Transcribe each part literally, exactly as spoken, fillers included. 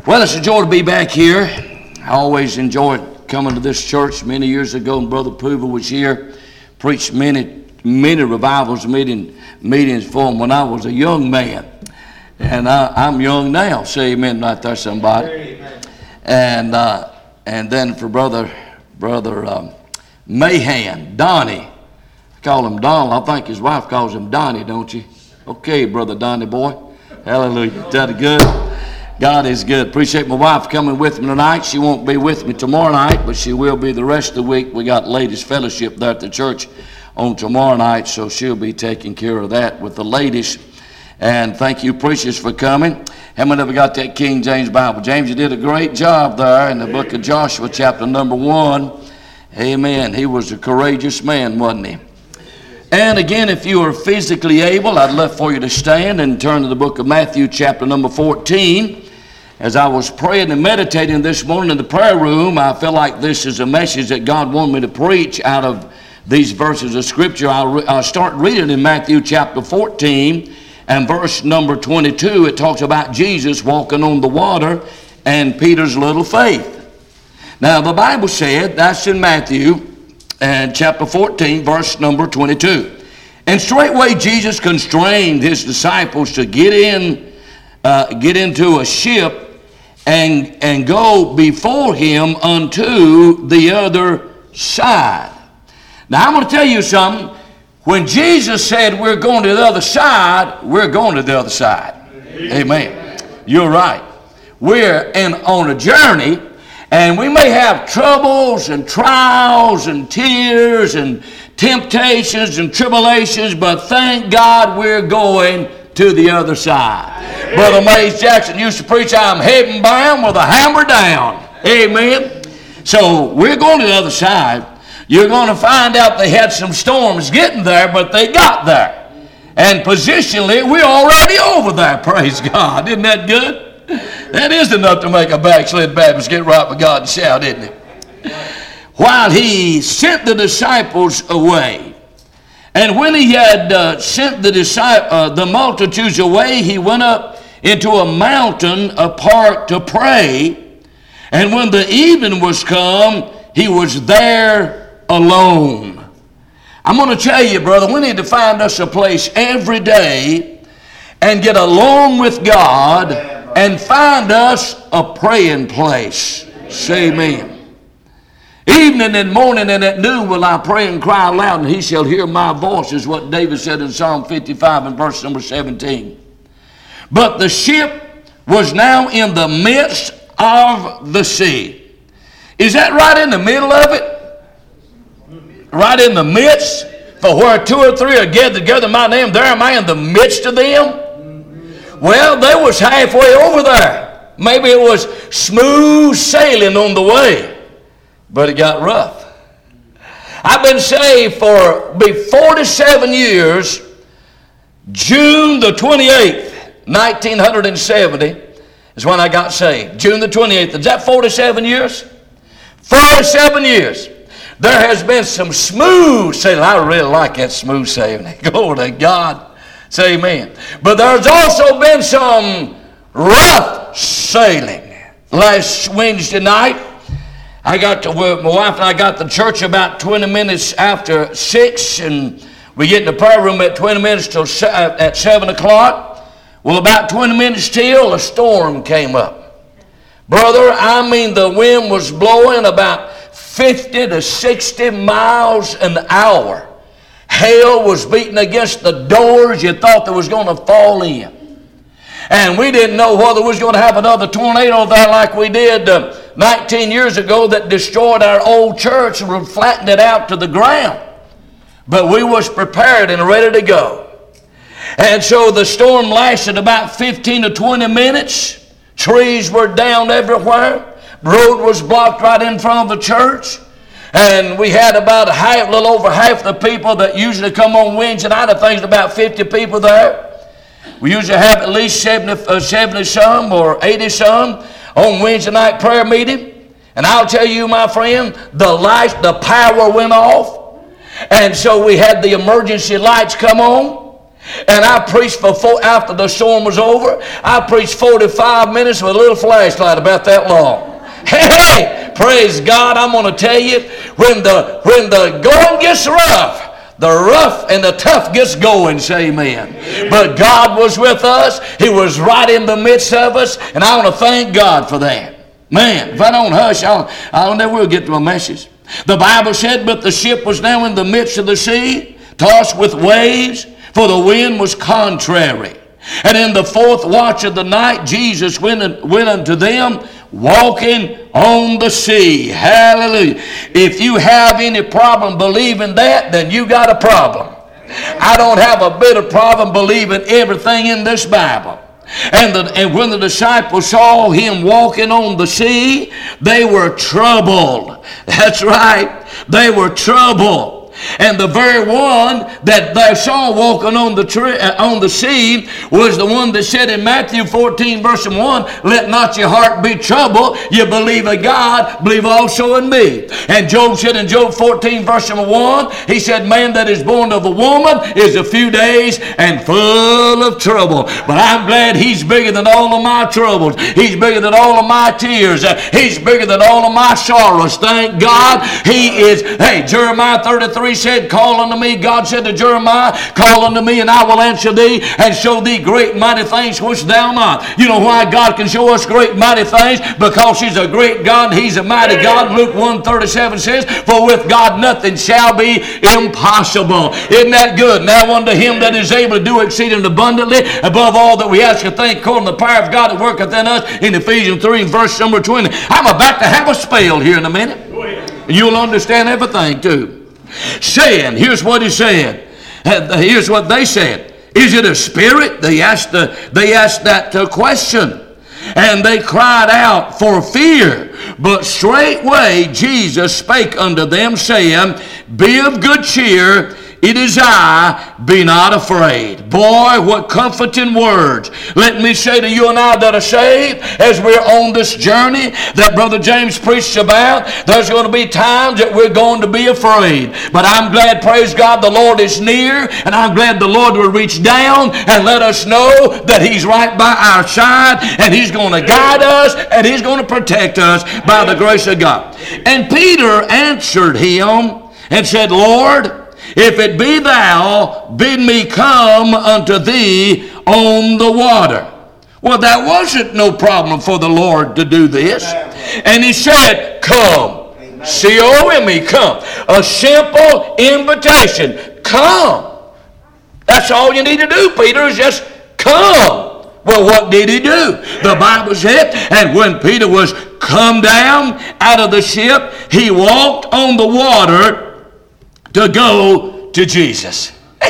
Well, it's a joy to be back here. I always enjoyed coming to this church. Many years ago, and Brother Poover was here, preached many, many revivals, meeting, meetings for him when I was a young man. And I, I'm young now. Say amen right there, somebody. Amen. And uh, and then for Brother Brother um, Mahan, Donnie. I call him Donald. I think his wife calls him Donnie, don't you? Okay, Brother Donnie boy. Hallelujah. Is that good? God is good. Appreciate my wife coming with me tonight. She won't be with me tomorrow night, but she will be the rest of the week. We got ladies fellowship there at the church on tomorrow night, so she'll be taking care of that with the ladies. And thank you, preachers, for coming. How many of you got that King James Bible? James, you did a great job there in the book of Joshua, chapter number one. Amen. He was a courageous man, wasn't he? And again, if you are physically able, I'd love for you to stand and turn to the book of Matthew, chapter number fourteen. As I was praying and meditating this morning in the prayer room, I feel like this is a message that God wanted me to preach out of these verses of Scripture. I'll, re- I'll start reading in Matthew chapter fourteen and verse number twenty-two. It talks about Jesus walking on the water and Peter's little faith. Now, the Bible said, that's in Matthew and chapter fourteen, verse number twenty-two. And straightway Jesus constrained his disciples to get in, uh, get into a ship and and go before him unto the other side. Now I'm going to tell you something. When Jesus said we're going to the other side, we're going to the other side. Amen. Amen. You're right. We're in on a journey, and we may have troubles and trials and tears and temptations and tribulations, but thank God we're going to the other side. Amen. Brother Mays Jackson used to preach, I'm heaven bound with a hammer down. Amen. So we're going to the other side. You're going to find out they had some storms getting there, but they got there. And positionally, we're already over there, praise God. Isn't that good? That is enough to make a backslid Baptist get right with God and shout, isn't it? While he sent the disciples away, and when he had uh, sent the, disciples, uh, the multitudes away, he went up into a mountain apart to pray. And when the evening was come, he was there alone. I'm going to tell you, brother, we need to find us a place every day and get alone with God and find us a praying place. Say amen. Evening and morning and at noon will I pray and cry aloud, and he shall hear my voice, is what David said in Psalm fifty-five and verse number seventeen. But the ship was now in the midst of the sea. Is that right in the middle of it? Right in the midst? For where two or three are gathered together in my name, there am I in the midst of them. Well, they was halfway over there. Maybe it was smooth sailing on the way. But it got rough. I've been saved for be forty-seven years. June the twenty-eighth, nineteen seventy is when I got saved. June the twenty-eighth. Is that forty-seven years? forty-seven years. There has been some smooth sailing. I really like that smooth sailing. Glory to God. Say amen. But there's also been some rough sailing. Last Wednesday night, I got to work, my wife and I got to church about twenty minutes after six, and we get in the prayer room at twenty minutes till at seven o'clock. Well, about twenty minutes till, a storm came up. Brother, I mean, the wind was blowing about fifty to sixty miles an hour. Hail was beating against the doors. You thought there was going to fall in. And we didn't know whether we was going to have another tornado there like we did uh, nineteen years ago that destroyed our old church and flattened it out to the ground. But we was prepared and ready to go. And so the storm lasted about fifteen to twenty minutes. Trees were down everywhere. The road was blocked right in front of the church. And we had about a half, little over half the people that usually come on Wednesday night. I think there's about fifty people there. We usually have at least seventy, uh, seventy some or eighty some on Wednesday night prayer meeting. And I'll tell you, my friend, the light, the power went off. And so we had the emergency lights come on. And I preached for four, after the storm was over, I preached forty-five minutes with a little flashlight about that long. Hey, praise God, I'm going to tell you, when the, when the going gets rough, the rough and the tough gets going, say amen. But God was with us. He was right in the midst of us, and I want to thank God for that. Man, if I don't hush, I'll, I'll never will get to my message. The Bible said, but the ship was now in the midst of the sea, tossed with waves, for the wind was contrary. And in the fourth watch of the night, Jesus went, went unto them, walking on the sea. Hallelujah. If you have any problem believing that, then you got a problem. I don't have a bit of problem believing everything in this Bible. And, the, and when the disciples saw him walking on the sea, they were troubled. That's right. They were troubled. And the very one that they saw walking on the tree, uh, on the sea was the one that said in Matthew fourteen verse one, let not your heart be troubled. You believe in God, believe also in me. And Job said in Job fourteen verse one, he said, man that is born of a woman is a few days and full of trouble. But I'm glad he's bigger than all of my troubles. He's bigger than all of my tears. Uh, he's bigger than all of my sorrows. Thank God he is. Hey, Jeremiah thirty-three said, call unto me. God said to Jeremiah, call unto me and I will answer thee and show thee great mighty things which thou not. You know why God can show us great mighty things? Because he's a great God. He's a mighty God. Luke one thirty-seven says, for with God nothing shall be impossible. Isn't that good? Now unto him that is able to do exceeding abundantly above all that we ask or think, according to the power of God that worketh in us, in Ephesians three verse number twenty. I'm about to have a spell here in a minute. You'll understand everything too. Saying, here's what he's saying. Here's what they said. Is it a spirit? They asked, the, they asked that uh, question. And they cried out for fear. But straightway Jesus spake unto them, saying, be of good cheer. It is I, be not afraid. Boy, what comforting words. Let me say to you and I that are saved, as we're on this journey that Brother James preached about, there's going to be times that we're going to be afraid. But I'm glad, praise God, the Lord is near, and I'm glad the Lord will reach down and let us know that he's right by our side, and he's going to guide us, and he's going to protect us by the grace of God. And Peter answered him and said, Lord, if it be thou, bid me come unto thee on the water. Well, that wasn't no problem for the Lord to do this. And he said, come. C O M E, come. A simple invitation. Come. That's all you need to do, Peter, is just come. Well, what did he do? The Bible said, and when Peter was come down out of the ship, he walked on the water to go to Jesus.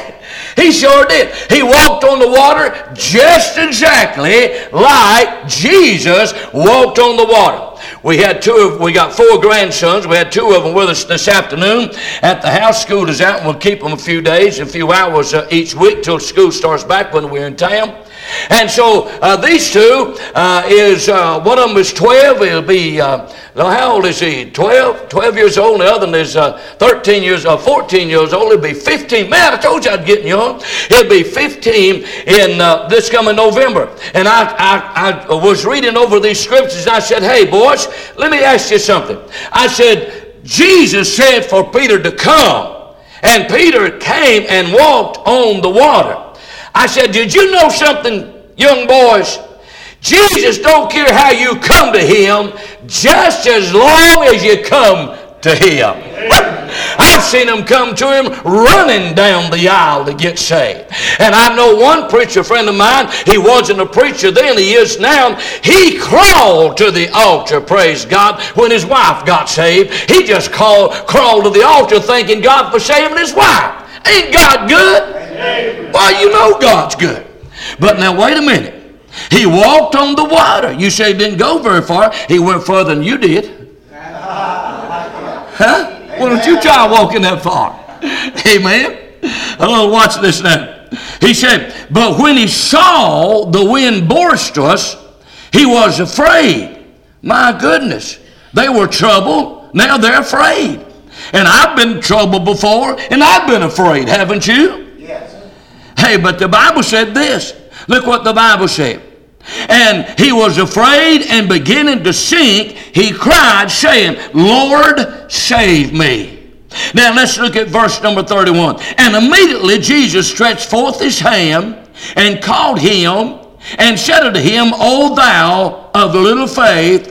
He sure did. He walked on the water just exactly like Jesus walked on the water. We had two of, we got four grandsons. We had two of them with us this afternoon at the house. School is out, and we'll keep them a few days, a few hours uh, each week till school starts back when we're in town. And so uh, these two uh, is, uh, one of them is twelve. He'll be, uh, how old is he? twelve? twelve years old. The other one is uh, thirteen years, uh, fourteen years old. He'll be fifteen. Man, I told you I'd get young. He'll be fifteen in uh, this coming November. And I, I, I was reading over these scriptures, and I said, hey, boys, let me ask you something. I said, Jesus said for Peter to come, and Peter came and walked on the water. I said, did you know something, young boys? Jesus don't care how you come to him, just as long as you come to him. I've seen them come to him running down the aisle to get saved. And I know one preacher friend of mine, he wasn't a preacher then, he is now. He crawled to the altar, praise God, when his wife got saved. He just called, crawled to the altar thanking God for saving his wife. Ain't God good? Well, you know God's good. But now wait a minute. He walked on the water. You say he didn't go very far. He went further than you did. Huh? Why don't you try walking that far? Amen. Oh, watch this now. He said, but when he saw the wind boisterous, he was afraid. My goodness. They were troubled. Now they're afraid. And I've been in trouble before, and I've been afraid, haven't you? Yes. Hey, but the Bible said this. Look what the Bible said. And he was afraid and beginning to sink, he cried, saying, Lord, save me. Now let's look at verse number thirty-one. And immediately Jesus stretched forth his hand and called him and said unto him, O thou of the little faith,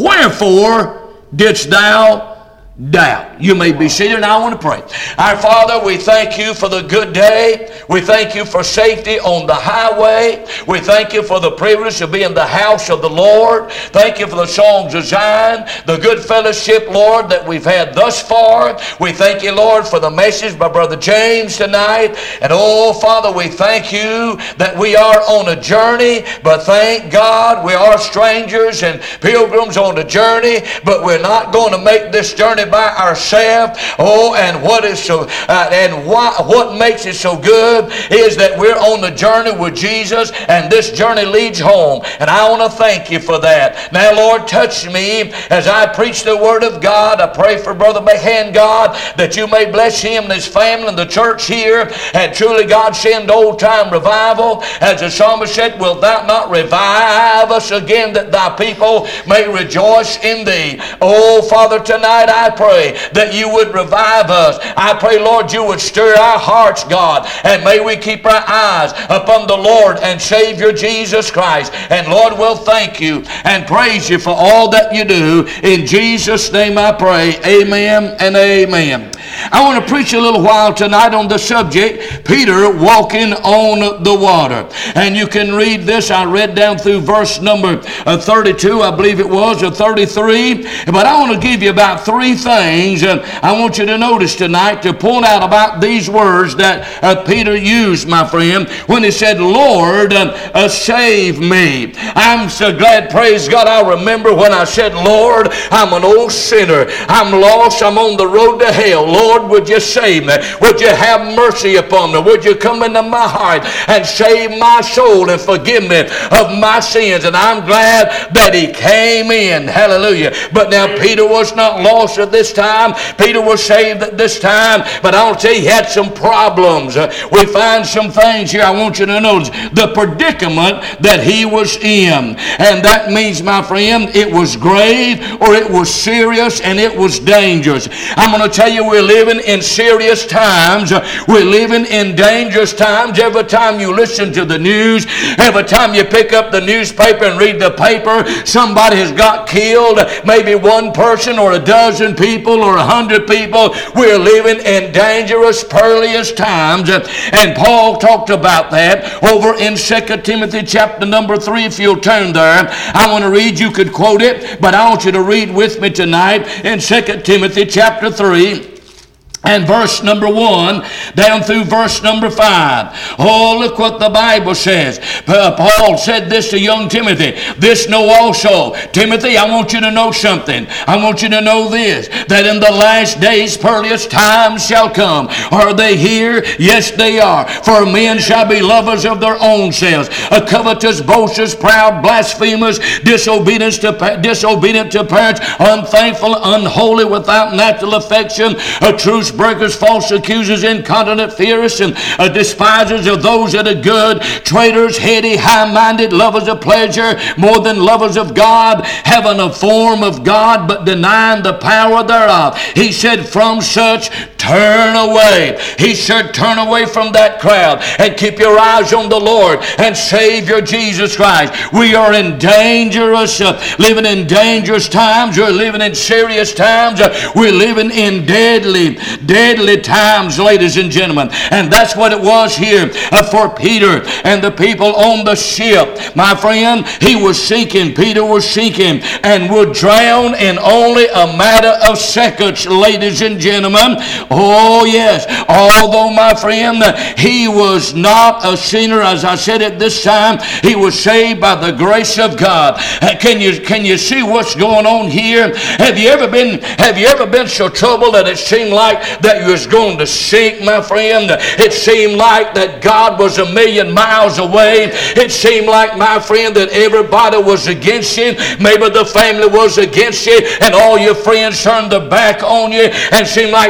wherefore didst thou doubt? You may be seated, and I want to pray. Our Father, we thank you for the good day. We thank you for safety on the highway. We thank you for the privilege of being in the house of the Lord. Thank you for the songs of Zion, the good fellowship, Lord, that we've had thus far. We thank you, Lord, for the message by Brother James tonight. And oh, Father, we thank you that we are on a journey, but thank God we are strangers and pilgrims on a journey, but we're not going to make this journey by ourselves. Oh, and what is so uh, and why, what makes it so good is that we're on the journey with Jesus, and this journey leads home. And I want to thank you for that. Now, Lord, touch me as I preach the Word of God. I pray for Brother Mahan, God, that you may bless him and his family and the church here. And truly, God, send old-time revival. As the psalmist said, wilt thou not revive us again, that thy people may rejoice in thee? Oh, Father, tonight I pray that you would revive us. I pray, Lord, you would stir our hearts, God, and may we keep our eyes upon the Lord and Savior Jesus Christ. And Lord, we'll thank you and praise you for all that you do. In Jesus' name I pray. Amen and amen. I want to preach a little while tonight on the subject, Peter walking on the water. And you can read this. I read down through verse number thirty-two, I believe it was, or thirty-three. But I want to give you about three things uh, I want you to notice tonight to point out about these words that uh, Peter used, my friend, when he said, Lord, uh, uh, save me. I'm so glad, praise God, I remember when I said, Lord, I'm an old sinner. I'm lost. I'm on the road to hell. Lord, would you save me? Would you have mercy upon me? Would you come into my heart and save my soul and forgive me of my sins? And I'm glad that he came in. Hallelujah. But now Peter was not lost at this time. Peter was saved at this time. But I want to tell you, he had some problems. Uh, we find some things here I want you to notice. The predicament that he was in. And that means, my friend, it was grave, or it was serious, and it was dangerous. I'm going to tell you, we're living in serious times. We're living in dangerous times. Every time you listen to the news, every time you pick up the newspaper and read the paper, somebody has got killed. Maybe one person or a dozen people or a hundred people. We're living in dangerous, perilous times. And Paul talked about that over in Second Timothy chapter number three. If you'll turn there, I want to read. You could quote it, but I want you to read with me tonight in Second Timothy chapter three. And verse number one down through verse number five. Oh, look what the Bible says. Paul said this to young Timothy. This know also. Timothy, I want you to know something. I want you to know this, that in the last days perilous times shall come. Are they here? Yes, they are. For men shall be lovers of their own selves, a covetous, boasters, proud, blasphemers, disobedient to, disobedient to parents, unthankful, unholy, without natural affection, a true breakers, false accusers, incontinent, fierce, and uh, despisers of those that are good, traitors, heady, high-minded, lovers of pleasure more than lovers of God, having a form of God, but denying the power thereof. He said, from such turn away. He said, turn away from that crowd and keep your eyes on the Lord and Savior Jesus Christ. We are in dangerous, uh, living in dangerous times. We're living in serious times. Uh, we're living in deadly Deadly times, ladies and gentlemen. And that's what it was here uh, for Peter and the people on the ship. My friend, he was sinking. Peter was sinking and would drown in only a matter of seconds, ladies and gentlemen. Oh, yes. Although, my friend, he was not a sinner, as I said at this time, he was saved by the grace of God. Uh, can you can you see what's going on here? Have you ever been have you ever been so troubled that it seemed like that you was going to sink, my friend? It seemed like that God was a million miles away. It seemed like, my friend, that everybody was against you. Maybe the family was against you, and all your friends turned their back on you, and seemed like there was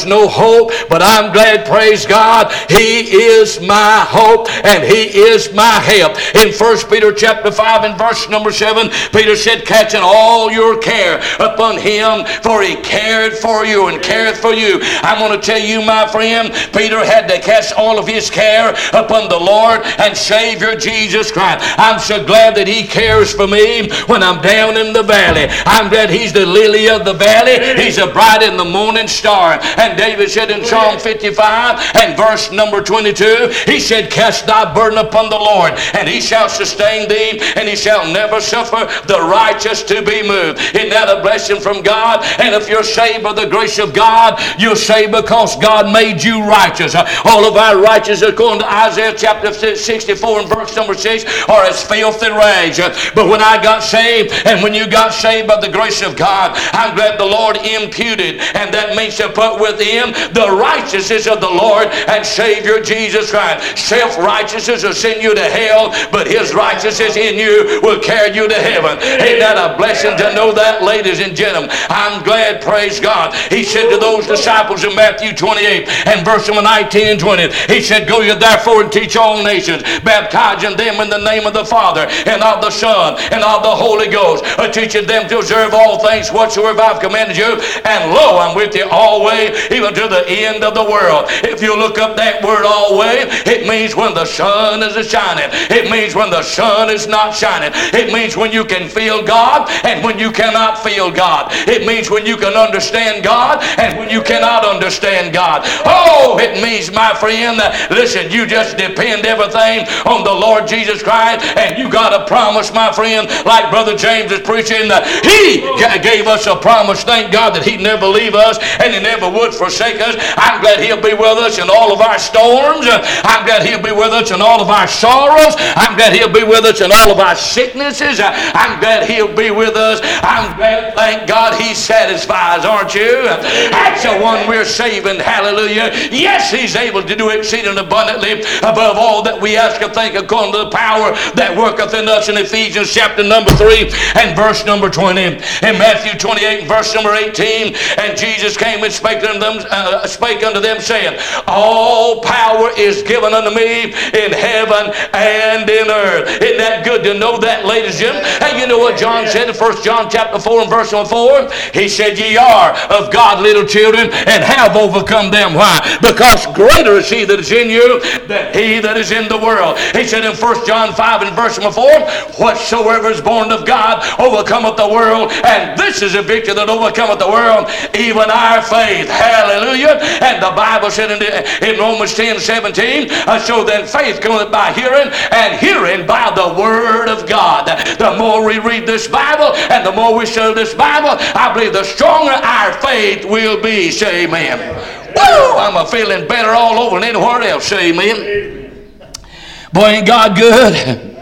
was no hope, but I'm glad, praise God, He is my hope and He is my help. In First Peter chapter five and verse number seven, Peter said, casting all your care upon Him, for He cared for you and careth for you. I'm going to tell you, my friend, Peter had to cast all of his care upon the Lord and Savior Jesus Christ. I'm so glad that He cares for me when I'm down in the valley. I'm glad He's the lily of the valley. He's a bright in the morning star. And David said in Psalm fifty-five and verse number twenty-two, he said, cast thy burden upon the Lord, and He shall sustain thee, and He shall never suffer the righteous to be moved. Isn't that a blessing from God? And if you're saved by the grace of God, you're saved because God made you righteous. All of our righteousness, according to Isaiah chapter sixty-four and verse number six, are as filthy rags. But when I got saved, and when you got saved by the grace of God, I'm glad the Lord imputed, and that means to put within the righteousness of the Lord and Savior Jesus Christ. Self-righteousness will send you to hell, but His righteousness in you will carry you to heaven. Ain't that a blessing to know that, ladies and gentlemen? I'm glad, praise God. He said to those disciples in Matthew twenty-eight and verse number nineteen and twenty, He said, go ye therefore and teach all nations, baptizing them in the name of the Father and of the Son and of the Holy Ghost, uh, teaching them to observe all things whatsoever I've commanded you, and lo, I'm with you always, even to the end of the world. If you look up that word always, it means when the sun is shining. It means when the sun is not shining. It means when you can feel God and when you cannot feel God. It means when you can understand God and when you cannot understand God. Oh, it means, my friend, that, listen, you just depend everything on the Lord Jesus Christ, and you got a promise, my friend, like Brother James is preaching, that He gave us a promise. Thank God that He'd never leave us and He never would forsake us. I'm glad He'll be with us in all of our storms. I'm glad He'll be with us in all of our sorrows. I'm glad He'll be with us in all of our sicknesses. I'm glad He'll be with us. I'm glad, thank God, He satisfies, aren't you? That's the one we're saving, hallelujah. Yes, He's able to do exceeding abundantly above all that we ask or think, according to the power that worketh in us, in Ephesians chapter number three and verse number twenty. In Matthew twenty-eight and verse number eighteen, and Jesus came and spake unto them, uh, spake unto them saying, all power is given unto me in heaven and in earth. Isn't that good to know that, ladies and gentlemen? Hey, you know what John said in First John chapter four and verse number four? He said, ye are of God little children, and have overcome them. Why? Because greater is He that is in you than he that is in the world. He said in First John five and verse number four, whatsoever is born of God overcometh the world, and this is a victory that overcometh the world, even our faith. Hallelujah. And the Bible said in, in Romans ten seventeen, uh, so then faith cometh by hearing, and hearing by the word of God. The more we read this Bible and the more we study this Bible, I believe the stronger our faith will be. Say amen. Woo! I'm a feeling better all over than anywhere else. Say amen. Boy, ain't God good?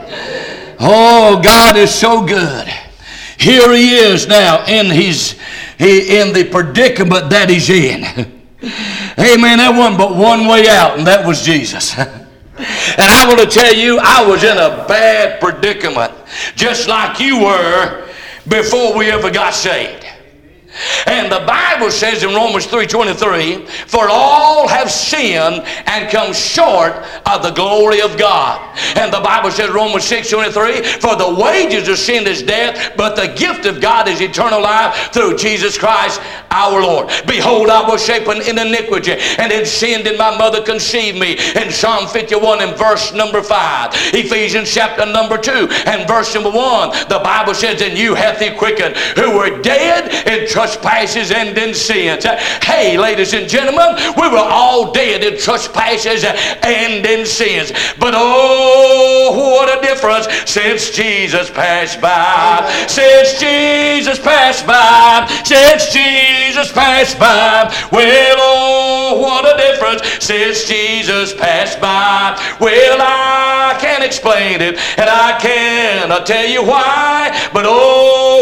Oh, God is so good. Here He is now in his he, in the predicament that He's in. Amen. There wasn't but one way out, and that was Jesus. And I want to tell you, I was in a bad predicament, just like you were before we ever got saved. And the Bible says in Romans three twenty-three, for all have sinned and come short of the glory of God. And the Bible says in Romans six twenty-three, for the wages of sin is death, but the gift of God is eternal life through Jesus Christ our Lord. Behold, I was shapen in iniquity, and in sin did my mother conceive me. In Psalm fifty-one and verse number five. Ephesians chapter number two and verse number one. The Bible says, and you hath He quickened, who were dead in trespasses and in sins. Hey, ladies and gentlemen, we were all dead in trespasses and in sins. But oh, what a difference since Jesus passed by. Since Jesus passed by. Since Jesus passed by. Well, oh, what a difference since Jesus passed by. Well, I can't explain it, and I can't tell you why, but oh, what a difference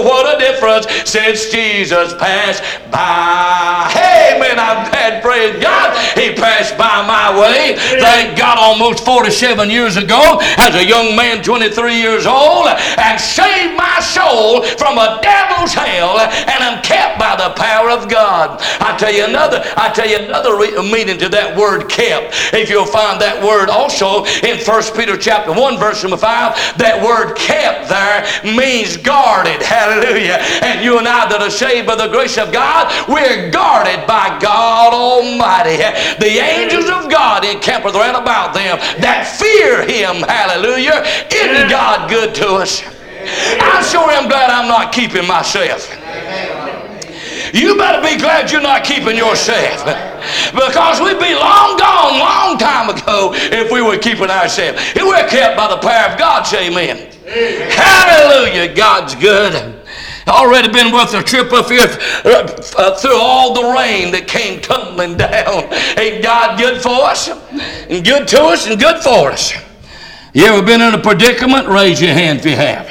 difference since Jesus passed by. Amen. I'm glad, praise God, he passed by my way. Thank God, almost forty-seven years ago, as a young man, twenty-three years old, and saved my soul from a devil's hell, and I'm kept by the power of God. I tell you another, I tell you another re- meaning to that word kept. If you'll find that word also in First Peter chapter one, verse number five, that word kept there means guarded. Hallelujah. And you and I that are saved by the grace of God, we're guarded by God Almighty. The angels of God encampeth round about them that fear him. Hallelujah. Isn't God good to us? I sure am glad I'm not keeping myself. You better be glad you're not keeping yourself, because we'd be long gone long time ago if we were keeping ourselves. If we're kept by the power of God, say amen. Amen. Hallelujah. God's good. Already been worth a trip up here uh, through all the rain that came tumbling down. Ain't God good for us? And good to us and good for us. You ever been in a predicament? Raise your hand if you have.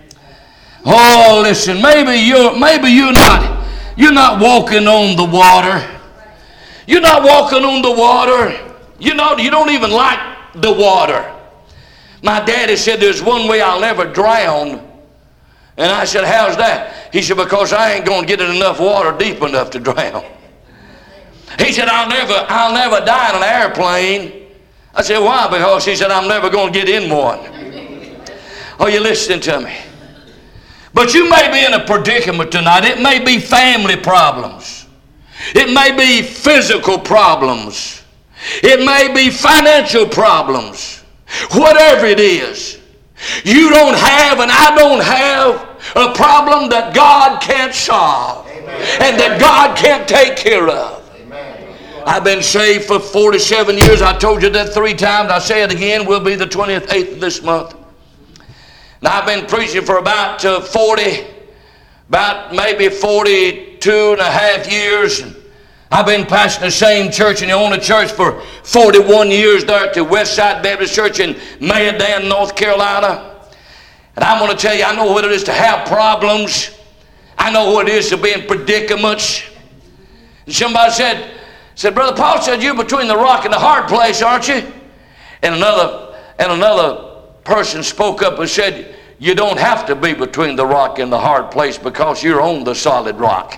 Oh, listen, maybe you're maybe you're not you're not walking on the water. You're not walking on the water. You know, you don't even like the water. My daddy said there's one way I'll never drown. And I said, how's that? He said, because I ain't going to get in enough water deep enough to drown. He said, I'll never, I'll never die in an airplane. I said, why? Because he said, I'm never going to get in one. Are you listening to me? But you may be in a predicament tonight. It may be family problems. It may be physical problems. It may be financial problems. Whatever it is. You don't have and I don't have a problem that God can't solve. Amen. And that God can't take care of. Amen. I've been saved for forty-seven years. I told you that three times. I say it again. We'll be the twenty-eighth of this month. And I've been preaching for about uh, forty, about maybe forty-two and a half years. And I've been pastoring the same church and the only church for forty-one years there at the Westside Baptist Church in Mayodan, North Carolina. And I'm going to tell you, I know what it is to have problems. I know what it is to be in predicaments. And somebody said, said, Brother Paul said, you're between the rock and the hard place, aren't you? And another, and another person spoke up and said, you don't have to be between the rock and the hard place because you're on the solid rock.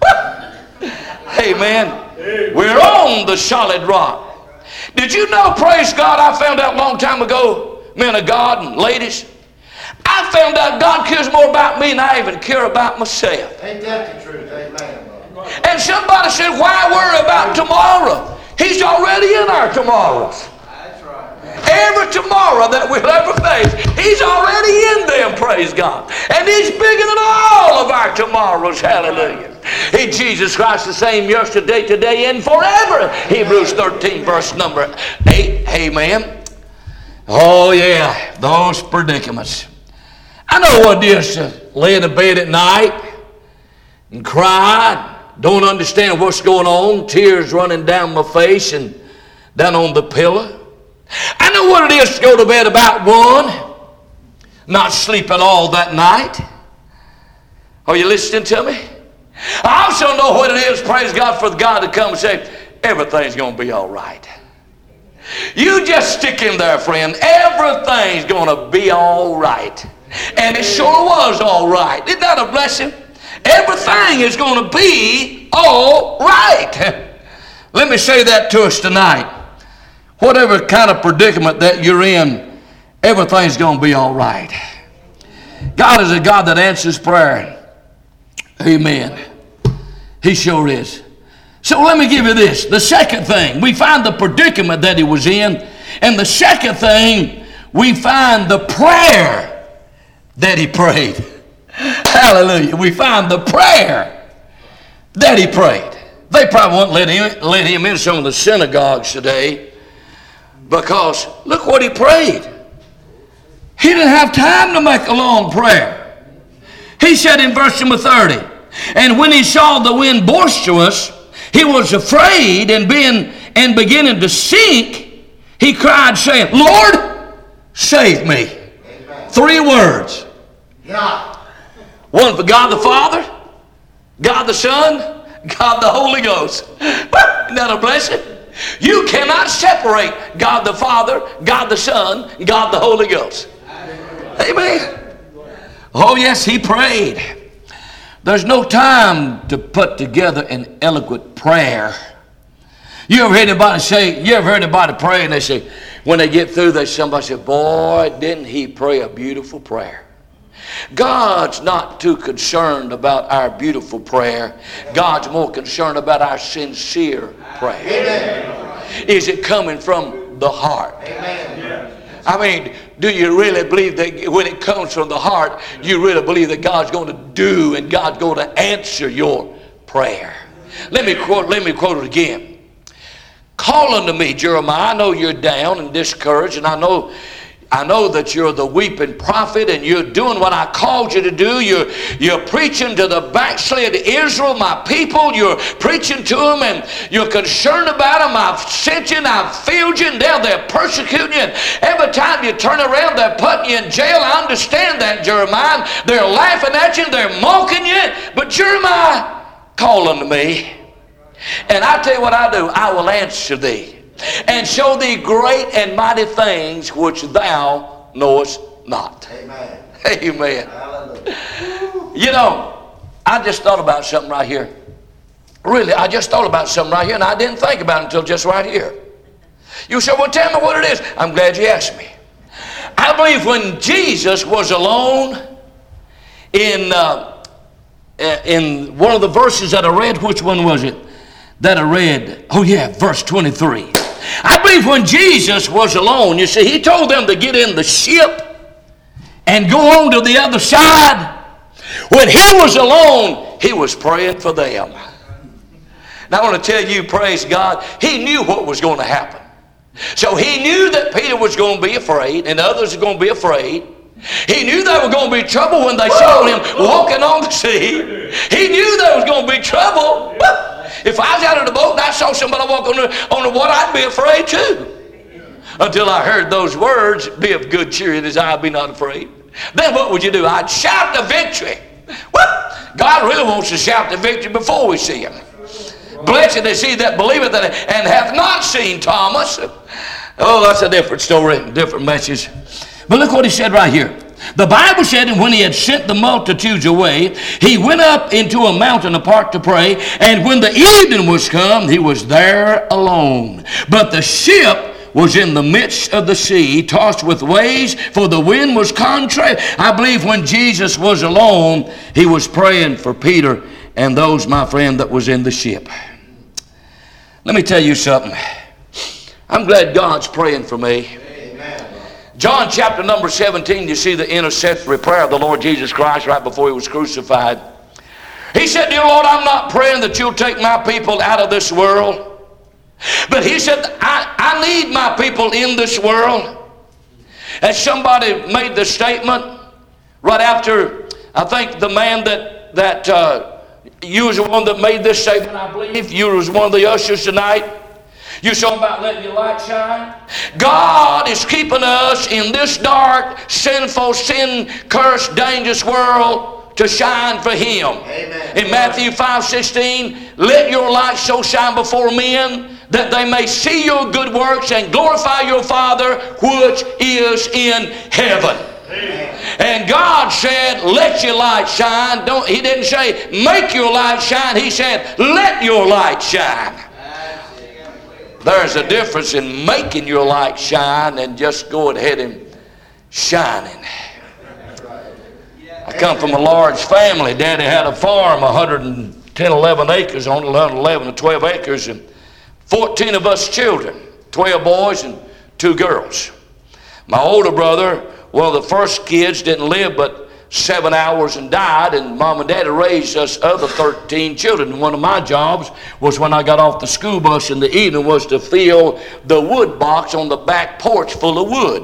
Amen. We're on the solid rock. Did you know, praise God, I found out a long time ago, men of God and ladies, I found out God cares more about me than I even care about myself. Ain't that the truth? Amen. And somebody said, why worry about tomorrow? He's already in our tomorrows. That's right. Every tomorrow that we'll ever face, he's already in them, praise God. And he's bigger than all of our tomorrows, hallelujah. He, Jesus Christ, the same yesterday, today, and forever. Hebrews thirteen, verse number eight. Amen. Oh, yeah, those predicaments. I know what it is to lay in the bed at night and cry, don't understand what's going on, tears running down my face and down on the pillow. I know what it is to go to bed about one, not sleeping all that night. Are you listening to me? I also know what it is, praise God, for God to come and say, everything's going to be all right. You just stick in there, friend. Everything's going to be all right. And it sure was all right. Isn't that a blessing? Everything is going to be all right. Let me say that to us tonight. Whatever kind of predicament that you're in, everything's going to be all right. God is a God that answers prayer. Amen. He sure is. So let me give you this. The second thing, we find the predicament that he was in. And the second thing, we find the prayer that he prayed. Hallelujah. We find the prayer that he prayed. They probably won't let him, let him in some of the synagogues today because look what he prayed. He didn't have time to make a long prayer. He said in verse number thirty, and when he saw the wind boisterous, he was afraid, and being and beginning to sink, he cried, saying, Lord, save me. Amen. Three words. Yeah. One for God the Father, God the Son, God the Holy Ghost. Isn't that a blessing? You cannot separate God the Father, God the Son, God the Holy Ghost. Amen. Oh yes, he prayed. There's no time to put together an eloquent prayer. You ever heard anybody say, you ever heard anybody pray and they say, when they get through, they somebody say, boy, didn't he pray a beautiful prayer? God's not too concerned about our beautiful prayer. God's more concerned about our sincere prayer. Amen. Is it coming from the heart? Amen. I mean, do you really believe that when it comes from the heart, you really believe that God's going to do and God's going to answer your prayer? Let me quote, let me quote it again. Call unto me, Jeremiah. I know you're down and discouraged, and I know I know that you're the weeping prophet and you're doing what I called you to do. You're, you're preaching to the backslid Israel, my people. You're preaching to them and you're concerned about them. I've sent you and I've filled you and they're, they're persecuting you. And every time you turn around, they're putting you in jail. I understand that, Jeremiah. They're laughing at you. They're mocking you. But Jeremiah, call unto me. And I tell you what I do. I will answer thee and show thee great and mighty things which thou knowest not. Amen. Amen. Hallelujah. You know, I just thought about something right here. Really, I just thought about something right here, and I didn't think about it until just right here. You say, well, tell me what it is. I'm glad you asked me. I believe when Jesus was alone in, uh, in one of the verses that I read, which one was it that I read? Oh, yeah, verse twenty-three. I believe when Jesus was alone, you see, he told them to get in the ship and go on to the other side. When he was alone, he was praying for them. Now I want to tell you, praise God, he knew what was going to happen. So he knew that Peter was going to be afraid and others were going to be afraid. He knew there was going to be trouble when they saw him walking on the sea. He knew there was going to be trouble. If I was out of the boat and I saw somebody walk on the, on the water, I'd be afraid too. Until I heard those words, be of good cheer, and his eye be not afraid. Then what would you do? I'd shout the victory. Well, God really wants to shout the victory before we see him. Blessed is he that believeth and hath not seen, Thomas. Oh, that's a different story, different message. But look what he said right here. The Bible said, and when he had sent the multitudes away, he went up into a mountain apart to pray, and when the evening was come, he was there alone. But the ship was in the midst of the sea, tossed with waves, for the wind was contrary. I believe when Jesus was alone, he was praying for Peter and those, my friend, that was in the ship. Let me tell you something. I'm glad God's praying for me. John chapter number seventeen, you see the intercessory prayer of the Lord Jesus Christ right before he was crucified. He said, dear Lord, I'm not praying that you'll take my people out of this world. But he said, I, I need my people in this world. And somebody made the statement right after, I think the man that, that uh, you was the one that made this statement, I believe. You was one of the ushers tonight. You talking about letting your light shine? God is keeping us in this dark, sinful, sin-cursed, dangerous world to shine for him. Amen. In Matthew five sixteen, let your light so shine before men that they may see your good works and glorify your Father which is in heaven. Amen. And God said, let your light shine. Don't, he didn't say, make your light shine. He said, let your light shine. There's a difference in making your light shine and just going ahead and shining. I come from a large family. Daddy had a farm, one hundred ten, eleven acres, on eleven or twelve acres, and fourteen of us children, twelve boys and two girls. My older brother, one of the first kids, didn't live but seven hours and died, and Mom and Daddy raised us other thirteen children. And one of my jobs was when I got off the school bus in the evening was to fill the wood box on the back porch full of wood.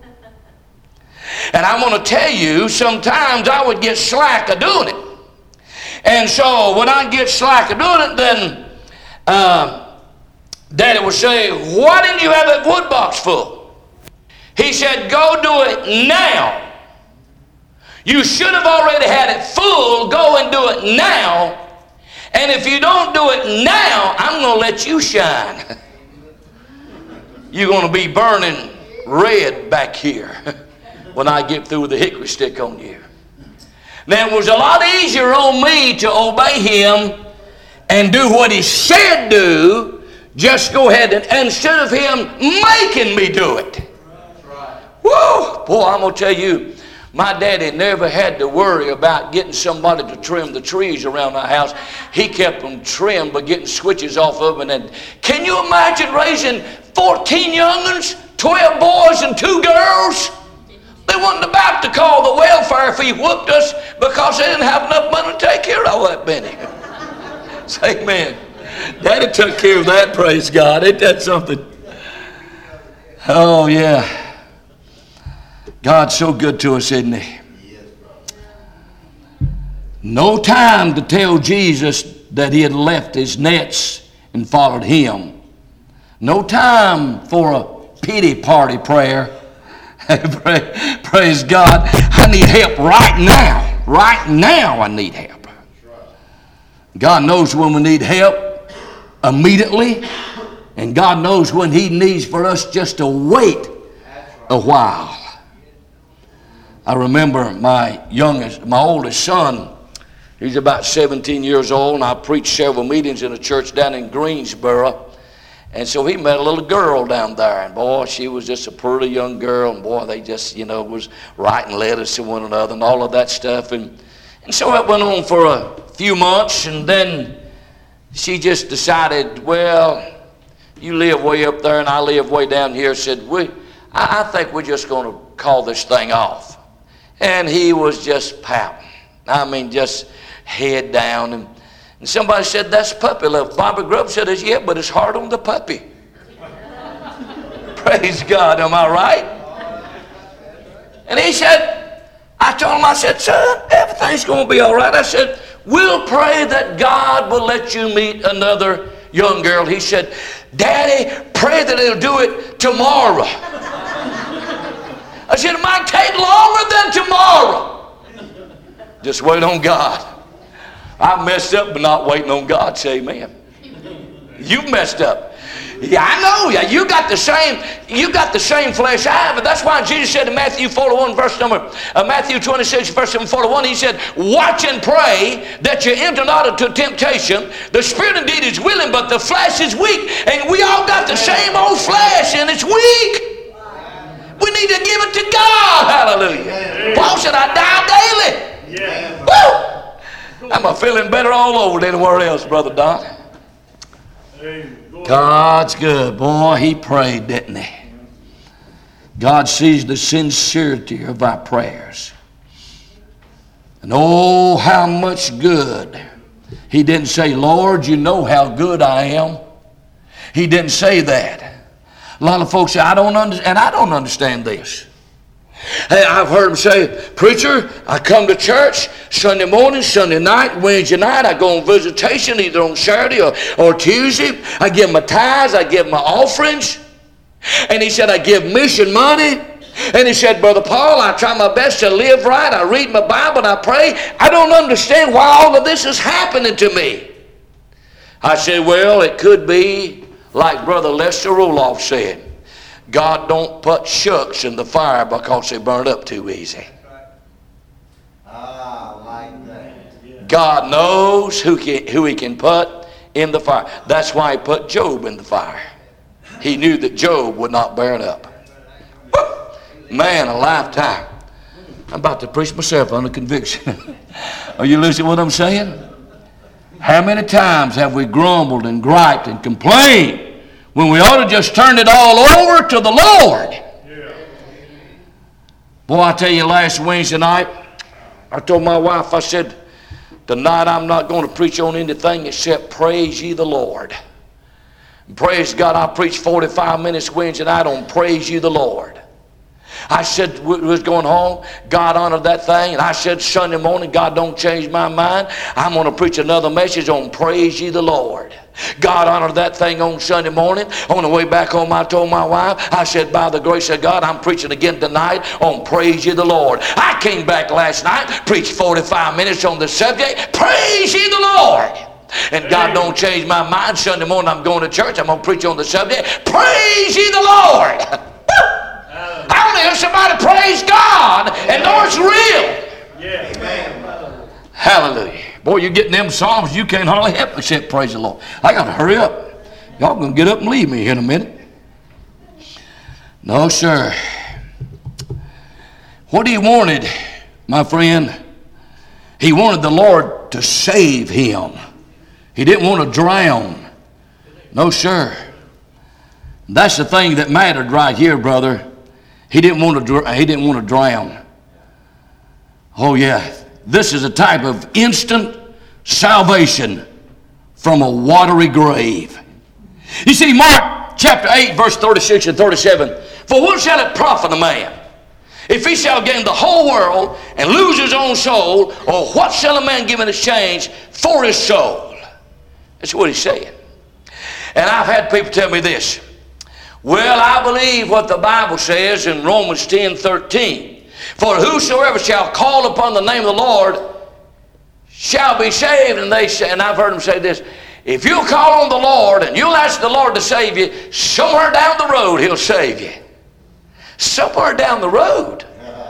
And I'm going to tell you, sometimes I would get slack of doing it. And so when I get slack of doing it, then uh, Daddy would say, why didn't you have that wood box full? He said, go do it now. You should have already had it full. Go and do it now. And if you don't do it now, I'm going to let you shine. You're going to be burning red back here when I get through with the hickory stick on you. Now, it was a lot easier on me to obey him and do what he said do. Just go ahead and, and instead of him making me do it. Woo! Boy, I'm going to tell you, my daddy never had to worry about getting somebody to trim the trees around our house. He kept them trimmed by getting switches off of them. And can you imagine raising fourteen young'uns, twelve boys and two girls? They wasn't about to call the welfare if he whooped us because they didn't have enough money to take care of all that many. Say amen. Daddy took care of that, praise God. Ain't that something? Oh, yeah. God's so good to us, isn't he? No time to tell Jesus that he had left his nets and followed him. No time for a pity party prayer. Praise God. I need help right now. Right now I need help. God knows when we need help immediately. And God knows when he needs for us just to wait a while. I remember my youngest, my oldest son, he's about seventeen years old, and I preached several meetings in a church down in Greensboro. And so he met a little girl down there, and boy, she was just a pretty young girl, and boy, they just, you know, was writing letters to one another and all of that stuff. And, and so it went on for a few months, and then she just decided, well, you live way up there and I live way down here. Said, we, I, I think we're just going to call this thing off. And he was just pouting. I mean, just head down. And, and somebody said, that's puppy love. Bobby Grubb said, yeah, but it's hard on the puppy. Praise God, am I right? And he said, I told him, I said, son, everything's going to be all right. I said, we'll pray that God will let you meet another young girl. He said, Daddy, pray that he'll do it tomorrow. I said, it might take longer than tomorrow. Just wait on God. I messed up but not waiting on God. Say amen. You messed up. Yeah, I know. Yeah, you got the same. You got the same flesh I have. But that's why Jesus said in Matthew forty-one, verse number uh, Matthew twenty-six, verse number forty-one, he said, "Watch and pray that you enter not into temptation. The spirit indeed is willing, but the flesh is weak." And we all got the same old flesh, and it's weak. We need to give it to God. Hallelujah. Paul said, "I die daily." Yeah. Woo! I'm a feeling better all over than anywhere else, Brother Don. God's good. Boy, he prayed, didn't he? God sees the sincerity of our prayers. And oh, how much good. He didn't say, Lord, you know how good I am. He didn't say that. A lot of folks say, I don't understand, and I don't understand this. Hey, I've heard them say, preacher, I come to church Sunday morning, Sunday night, Wednesday night. I go on visitation either on Saturday or, or Tuesday. I give my tithes. I give my offerings. And he said, I give mission money. And he said, Brother Paul, I try my best to live right. I read my Bible and I pray. I don't understand why all of this is happening to me. I said, well, it could be like Brother Lester Roloff said. God don't put shucks in the fire because they burn up too easy. Ah, like that. God knows who, can, who he can put in the fire. That's why he put Job in the fire. He knew that Job would not burn up. Woo! Man, a lifetime. I'm about to preach myself under conviction. Are you listening to what I'm saying? How many times have we grumbled and griped and complained when we ought to just turn it all over to the Lord? Yeah. Boy, I tell you, last Wednesday night, I told my wife, I said, tonight I'm not going to preach on anything except praise ye the Lord. And praise God, I preached forty-five minutes Wednesday night on praise ye the Lord. I said, we was going home, God honored that thing, and I said Sunday morning, God don't change my mind. I'm going to preach another message on praise ye the Lord. God honored that thing on Sunday morning. On the way back home, I told my wife, I said, by the grace of God, I'm preaching again tonight on Praise Ye the Lord. I came back last night, preached forty-five minutes on the subject, Praise Ye the Lord. And God don't change my mind. Sunday morning I'm going to church. I'm going to preach on the subject, Praise Ye the Lord. I want to hear somebody praise God and know it's real. Yeah. Amen. Hallelujah. Boy, you're getting them songs, you can't hardly help except praise the Lord. I got to hurry up. Y'all going to get up and leave me here in a minute. No, sir. What he wanted, my friend, he wanted the Lord to save him. He didn't want to drown. No, sir. That's the thing that mattered right here, brother. He didn't want to, he didn't want to drown. Oh, yeah. This is a type of instant salvation from a watery grave. You see, Mark chapter eight, verse thirty-six and thirty-seven. For what shall it profit a man if he shall gain the whole world and lose his own soul? Or what shall a man give in exchange for his soul? That's what he's saying. And I've had people tell me this. Well, I believe what the Bible says in Romans ten thirteen. For whosoever shall call upon the name of the Lord shall be saved. And they say, and I've heard them say this, if you'll call on the Lord and you'll ask the Lord to save you, somewhere down the road he'll save you. Somewhere down the road.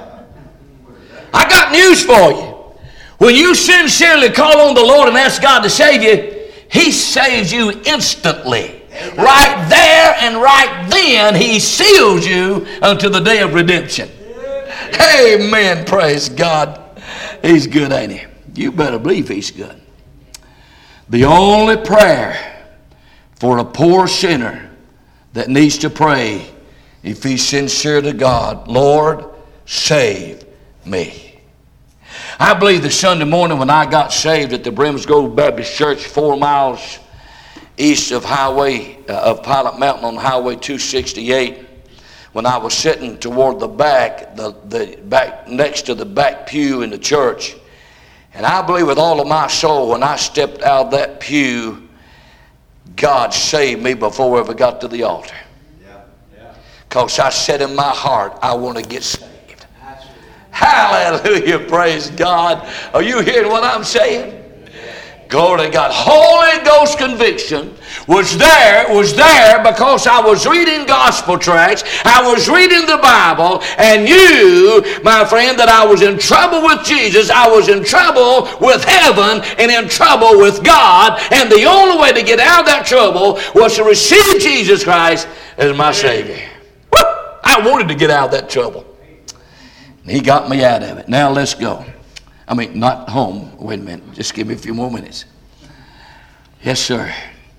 I got news for you. When you sincerely call on the Lord and ask God to save you, he saves you instantly. Right there and right then he seals you unto the day of redemption. Amen. Praise God. He's good, ain't he? You better believe he's good. The only prayer for a poor sinner that needs to pray, if he's sincere to God, Lord, save me. I believe that Sunday morning when I got saved at the Brimsgrove Baptist Church, four miles east of highway uh, of Pilot Mountain on Highway two sixty-eight, when I was sitting toward the back, the, the back next to the back pew in the church, and I believe with all of my soul when I stepped out of that pew, God saved me before I ever got to the altar. Because I said in my heart, I want to get saved. Hallelujah, praise God. Are you hearing what I'm saying? Glory to God. Holy Ghost conviction was there, was there because I was reading gospel tracts, I was reading the Bible, and knew, my friend, that I was in trouble with Jesus, I was in trouble with heaven, and in trouble with God, and the only way to get out of that trouble was to receive Jesus Christ as my Savior. Woo! I wanted to get out of that trouble. He got me out of it. Now let's go. I mean, not home. Wait a minute. Just give me a few more minutes. Yes, sir.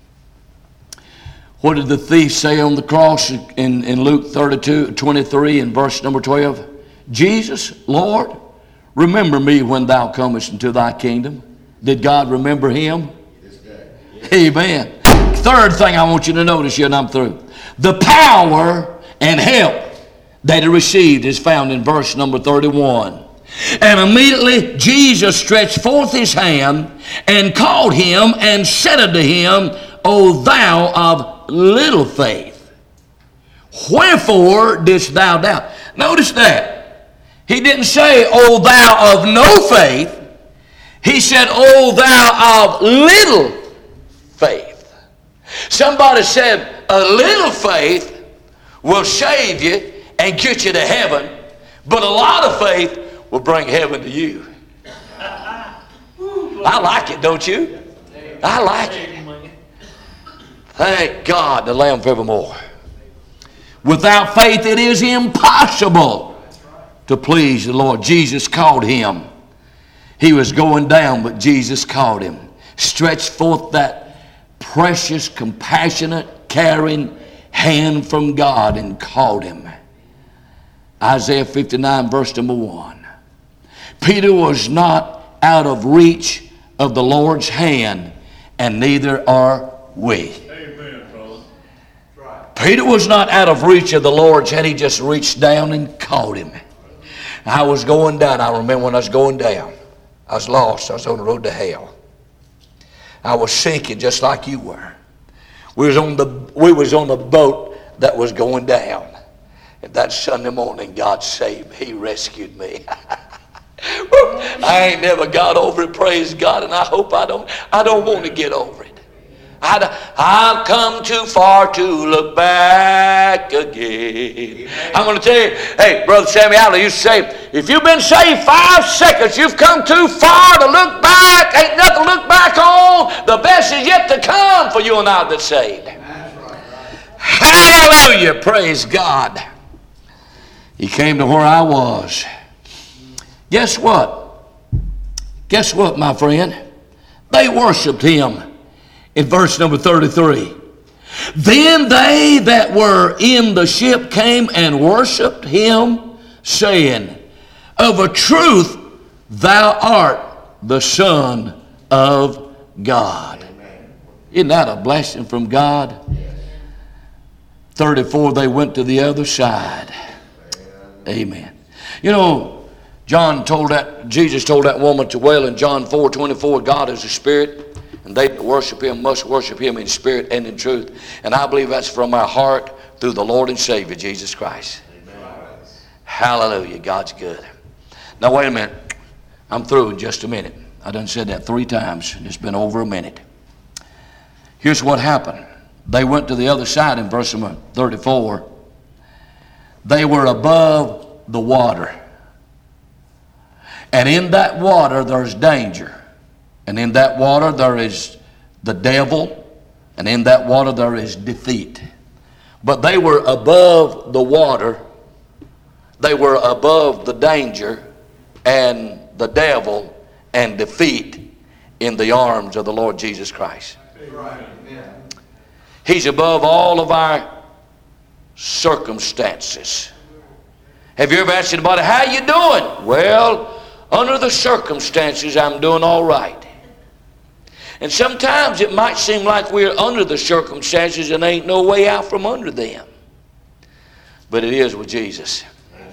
What did the thief say on the cross in, in Luke thirty-two, twenty-three and verse number twelve? Jesus, Lord, remember me when thou comest into thy kingdom. Did God remember him? Amen. Third thing I want you to notice here, and I'm through. The power and help that he received is found in verse number thirty-one. And immediately Jesus stretched forth his hand and called him and said unto him, O thou of little faith, wherefore didst thou doubt? Notice that. He didn't say, O thou of no faith. He said, O thou of little faith. Somebody said, a little faith will save you and get you to heaven, but a lot of faith will bring heaven to you. I like it, don't you? I like it. Thank God, the Lamb forevermore. Without faith, it is impossible to please the Lord. Jesus called him. He was going down, but Jesus called him. Stretched forth that precious, compassionate, caring hand from God and called him. Isaiah fifty-nine, verse number one. Peter was not out of reach of the Lord's hand, and neither are we. Amen, brother. Right. Peter was not out of reach of the Lord's hand. He just reached down and caught him. I was going down. I remember when I was going down. I was lost. I was on the road to hell. I was sinking just like you were. We was on the we was on a boat that was going down. And that Sunday morning, God saved me. He rescued me. I ain't never got over it, praise God, and I hope I don't I don't want to get over it. I'd, I've come too far to look back again. Amen. I'm going to tell you, hey, Brother Sammy Allen used to say, if you've been saved five seconds, you've come too far to look back. Ain't nothing to look back on. The best is yet to come for you and I that's saved. That's right. Hallelujah, praise God. He came to where I was. Guess what? Guess what, my friend? They worshiped him. In verse number thirty-three, then they that were in the ship came and worshipped him, saying, of a truth thou art the Son of God. Amen. Isn't that a blessing from God? Yes. thirty-four, they went to the other side. Amen. Amen. You know, John told that, Jesus told that woman to well in John four twenty-four, God is a spirit. And they that worship him must worship him in spirit and in truth. And I believe that's from our heart through the Lord and Savior, Jesus Christ. Amen. Hallelujah. God's good. Now, wait a minute. I'm through in just a minute. I done said that three times, and it's been over a minute. Here's what happened. They went to the other side in verse thirty-four. They were above the water. And in that water, there's danger. And in that water there is the devil, and in that water there is defeat. But they were above the water, they were above the danger and the devil and defeat in the arms of the Lord Jesus Christ. He's above all of our circumstances. Have you ever asked anybody, how you doing? Well, under the circumstances, I'm doing all right. And sometimes it might seem like we're under the circumstances and ain't no way out from under them. But it is with Jesus.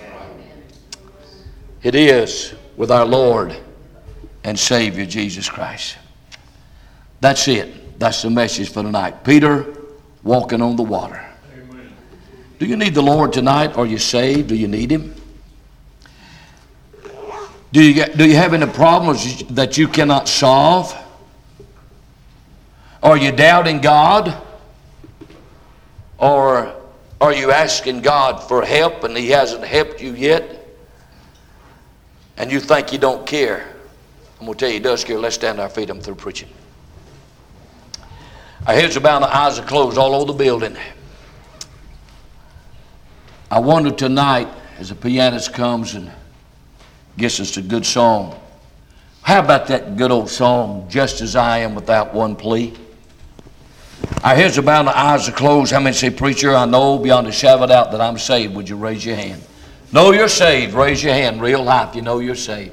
It is with our Lord and Savior Jesus Christ. That's it. That's the message for tonight. Peter walking on the water. Amen. Do you need the Lord tonight? Are you saved? Do you need him? Do you, get, do you have any problems that you cannot solve? Are you doubting God? Or are you asking God for help and he hasn't helped you yet? And you think he don't care? I'm going to tell you he does care. Let's stand on our feet. I'm through preaching. Our heads are bowed and our eyes are closed all over the building. I wonder tonight as the pianist comes and gets us a good song. How about that good old song, Just As I Am Without One Plea? Our heads are bowed and our eyes are closed. How many say, preacher, I know beyond a shadow of doubt that I'm saved. Would you raise your hand? Know you're saved. Raise your hand. Real life, you know you're saved.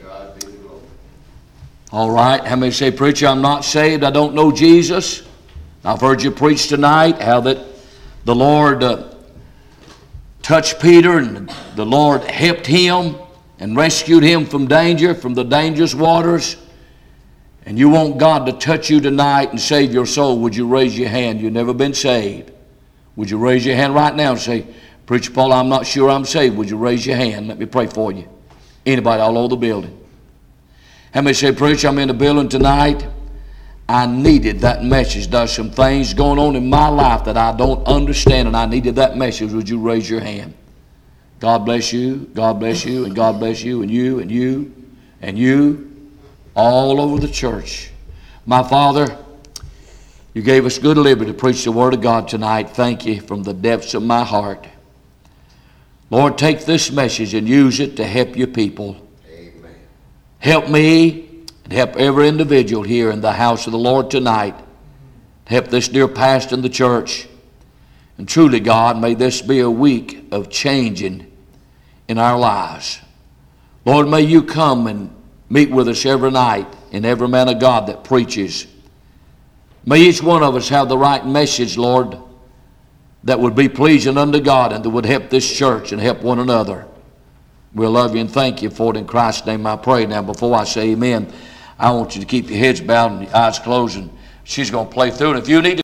All right. How many say, preacher, I'm not saved. I don't know Jesus. I've heard you preach tonight how that the Lord uh, touched Peter and the Lord helped him and rescued him from danger, from the dangerous waters. And you want God to touch you tonight and save your soul. Would you raise your hand? You've never been saved. Would you raise your hand right now and say, Preacher Paul, I'm not sure I'm saved. Would you raise your hand? Let me pray for you. Anybody all over the building? How many say, Preacher, I'm in the building tonight. I needed that message. There's some things going on in my life that I don't understand, and I needed that message. Would you raise your hand? God bless you, God bless you, and God bless you, and you, and you, and you, all over the church. My Father, you gave us good liberty to preach the Word of God tonight. Thank you from the depths of my heart. Lord, take this message and use it to help your people. Amen. Help me and help every individual here in the house of the Lord tonight. Help this dear pastor in the church. And truly, God, may this be a week of changing in our lives. Lord, may you come and meet with us every night and every man of God that preaches. May each one of us have the right message, Lord, that would be pleasing unto God and that would help this church and help one another. We'll love you and thank you for it in Christ's name I pray. Now, before I say amen, I want you to keep your heads bowed and your eyes closed, and she's going to play through it. If you need to